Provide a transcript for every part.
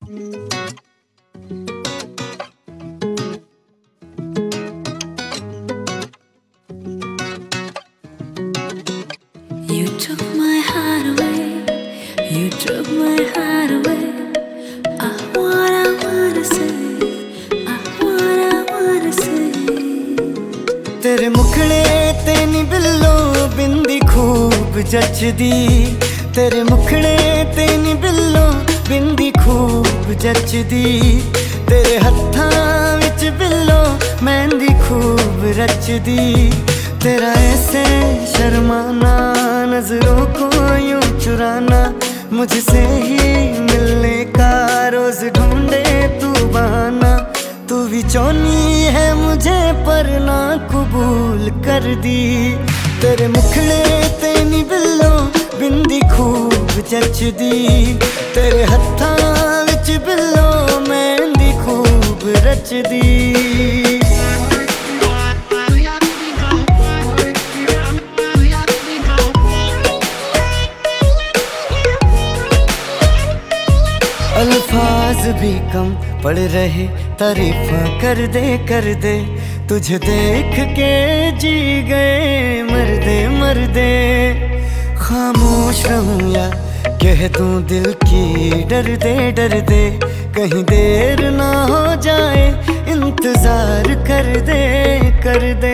You took my heart away, you took my heart away. I wanna say, I wanna say. तेरे मुखड़े ते नी बिल्लो बिंदी खूब जचदी, तेरे मुखड़े ते नी बिल्लो बिंदी खूब जचदी, तेरे हत्थां विच बिल्लो मेहंदी खूब रचदी। तेरा ऐसे शर्माना, नजरों को यूं चुराना, मुझसे ही मिलने का रोज ढूंढे तू बहाना। तू भी चाहनी है मुझे पर ना कबूल कर दी। तेरे मुखड़े ते नी बिल्लो बिंदी खूब जचदी, तेरे हत्थां विच बिल्लो मेहंदी खूब रचदी। अल्फाज भी कम पड़ रहे तारीफां कर दे, तुझे देख के जी गए मर्दे। खामोश रहूं या कह दूं दिल की डर दे, कहीं देर ना हो जाए इंतजार कर दे।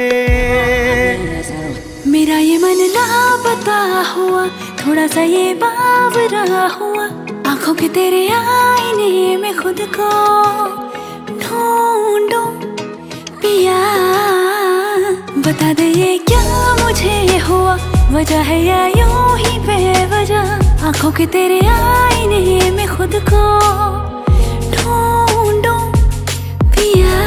मेरा ये मन लापता हुआ, थोड़ा सा ये बावरा हुआ, आंखों के तेरे आईने में खुद को ढूंढूं पिया। बता दे ये क्या मुझे हुआ, वजह है या यूं ही बेवजह। आंखों के तेरे आईने में खुद को ढूंढूं पिया।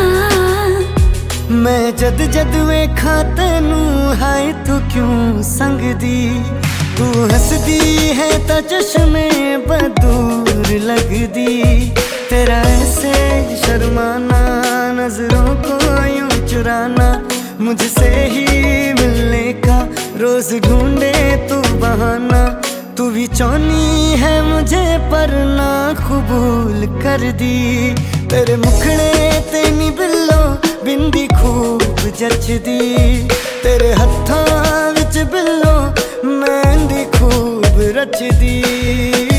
मैं जद वेखा तेनू हाय तू क्यों संग दी, तू हंसदी है ता चश्मे बदूर लगदी। तेरा ऐसे शर्माना, नजरों को यूं चुराना, मुझसे ही मिलने का रोज ढूंढे तू बहाना। तू भी चाहनी है मुझे पर ना कबूल कर दी। तेरे मुखड़े ते नी बिल्लो बिंदी खूब जचदी, तेरे हत्थां विच बिल्लो मेहंदी खूब रचदी।